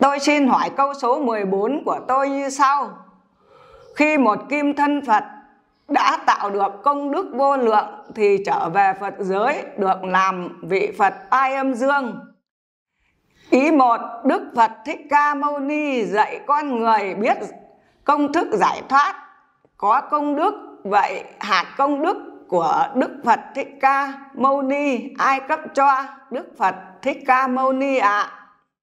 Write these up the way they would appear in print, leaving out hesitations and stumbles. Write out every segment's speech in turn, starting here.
Tôi xin hỏi câu số 14 của tôi như sau. Khi một kim thân Phật đã tạo được công đức vô lượng thì trở về Phật giới được làm vị Phật Ai Âm Dương. Ý 1. Đức Phật Thích Ca Mâu Ni dạy con người biết công thức giải thoát có công đức. Vậy hạt công đức của Đức Phật Thích Ca Mâu Ni ai cấp cho Đức Phật Thích Ca Mâu Ni ạ?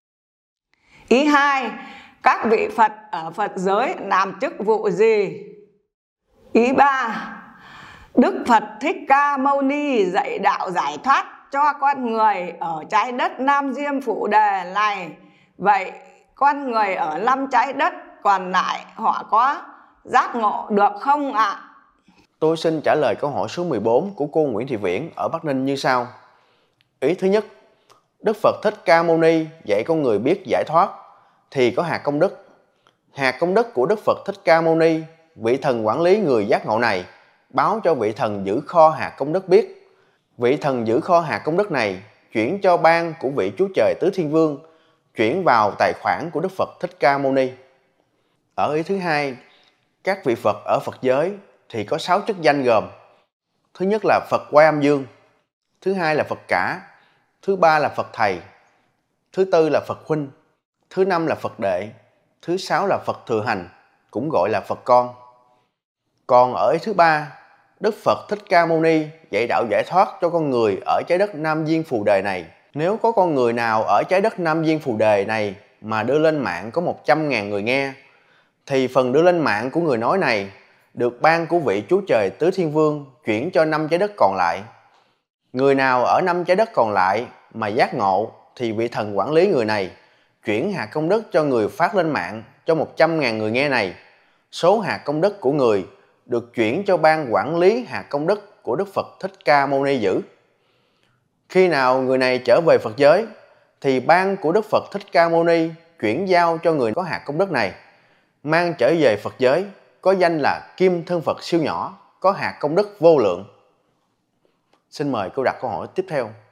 Ý 2. Các vị Phật ở Phật giới làm chức vụ gì? Ý 3. Đức Phật Thích Ca Mâu Ni dạy đạo giải thoát cho con người ở trái đất Nam Diêm Phù Đề này. Vậy con người ở 5 trái đất còn lại họ có giác ngộ được không ạ? Tôi xin trả lời câu hỏi số 14 của cô Nguyễn Thị Viễn ở Bắc Ninh như sau. Ý thứ nhất, Đức Phật Thích Ca Mâu Ni dạy con người biết giải thoát thì có hạt công đức. Hạt công đức của Đức Phật Thích Ca Mâu Ni, vị thần quản lý người giác ngộ này, báo cho vị thần giữ kho hạt công đức biết. Vị thần giữ kho hạt công đức này chuyển cho ban của vị Chúa Trời Tứ Thiên Vương, chuyển vào tài khoản của Đức Phật Thích Ca Mâu Ni. Ở ý thứ hai, các vị Phật ở Phật giới thì có 6 chức danh gồm: thứ nhất là Phật Quan Âm Dương, thứ hai là Phật Cả, thứ ba là Phật Thầy, thứ tư là Phật Huynh, thứ năm là Phật Đệ, thứ sáu là Phật Thừa Hành, cũng gọi là Phật Con. Còn ở ý thứ ba, Đức Phật Thích Ca Mâu Ni dạy đạo giải thoát cho con người ở trái đất Nam Diêm Phù Đề này. Nếu có con người nào ở trái đất Nam Diêm Phù Đề này mà đưa lên mạng có 100.000 người nghe, thì phần đưa lên mạng của người nói này được ban của vị Chúa Trời Tứ Thiên Vương chuyển cho 5 trái đất còn lại. Người nào ở 5 trái đất còn lại mà giác ngộ thì vị thần quản lý người này chuyển hạt công đức cho người phát lên mạng cho 100.000 người nghe này. Số hạt công đức của người được chuyển cho ban quản lý hạt công đức của Đức Phật Thích Ca Mâu Ni giữ. Khi nào người này trở về Phật giới thì ban của Đức Phật Thích Ca Mâu Ni chuyển giao cho người có hạt công đức này, mang trở về Phật giới, có danh là Kim Thân Phật siêu nhỏ, có hạt công đức vô lượng. Xin mời cô đặt câu hỏi tiếp theo.